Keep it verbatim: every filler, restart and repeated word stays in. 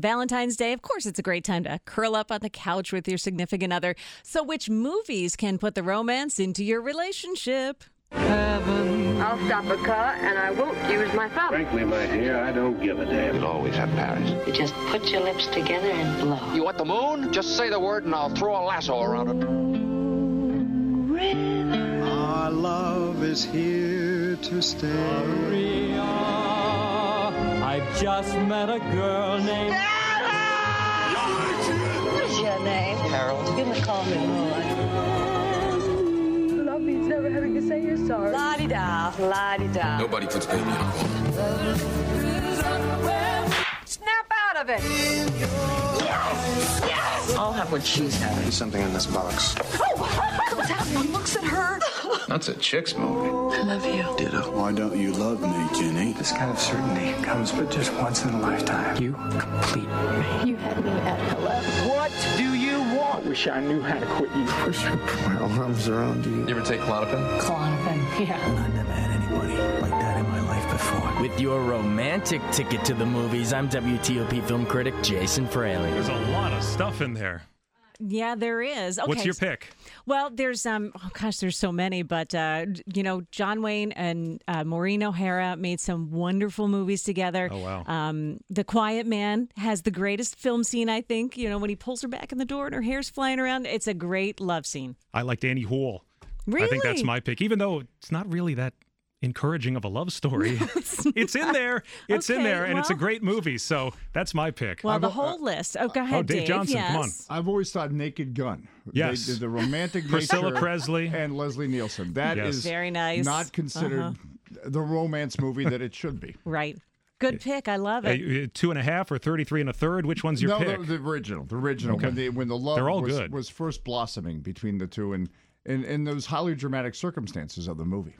Valentine's Day, of course, it's a great time to curl up on the couch with your significant other. So which movies can put the romance into your relationship? Heaven. I'll stop a car and I won't use my thumb. Frankly, my dear, I don't give a damn. You'll always have Paris. You just put your lips together and blow. You want the moon? Just say the word and I'll throw a lasso around it. Our love is here to stay. Maria, I've just met a girl named... What's your name? Harold. You can call me Roy. Love means never having to say you're sorry. La-di-da, la-di-da. Nobody puts baby in a corner. Snap out of it. Yes! Yes! I'll have what she's having. There's something in this box. Oh! Comes out and looks at her. That's a chick's movie. I love you. Ditto. Why don't you love me, Jenny? This kind of certainty comes but just once in a lifetime. You complete me. You had me at hello. What do you want? I wish I knew how to quit you. Push your my arms around you. You ever take Klonopin? Klonopin, yeah. I never had anybody like that in my life before. With your romantic ticket to the movies, I'm W T O P film critic Jason Fraley. There's a lot of stuff in there. Yeah, there is. Okay. What's your pick? Well, there's um oh gosh, there's so many, but uh you know, John Wayne and uh, Maureen O'Hara made some wonderful movies together. Oh wow. Um The Quiet Man has the greatest film scene, I think, you know, when he pulls her back in the door and her hair's flying around. It's a great love scene. I like Danny Hoole. Really? I think that's my pick, even though it's not really that encouraging of a love story. It's in there. It's Okay, in there, and well- it's a great movie. So that's my pick. Well, the I've- whole list. Oh, go ahead, oh, Dave Johnson, yes. come on. I've always thought Naked Gun. Yes. They did the romantic Priscilla nature Presley. and Leslie Nielsen. That Yes. is Very nice. not considered Uh-huh. the romance movie that it should be. Right. Good pick. I love it. Uh, two and a half or thirty-three and a third. Which one's your no, pick? the, the original. The original. Okay. When, the, when the love They're all was, good. was first blossoming between the two and in, in those highly dramatic circumstances of the movie.